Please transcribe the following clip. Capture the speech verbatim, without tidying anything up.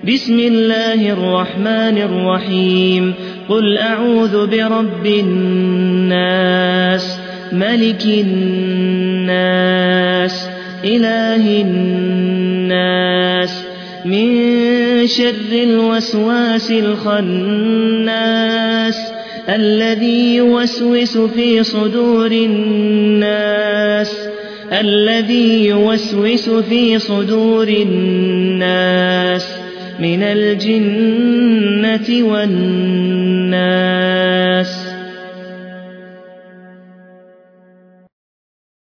بسم الله الرحمن الرحيم قل أعوذ برب الناس ملك الناس إله الناس من شر الوسواس الخناس الذي يوسوس في صدور الناس الذي يوسوس في صدور الناس من الجنة والناس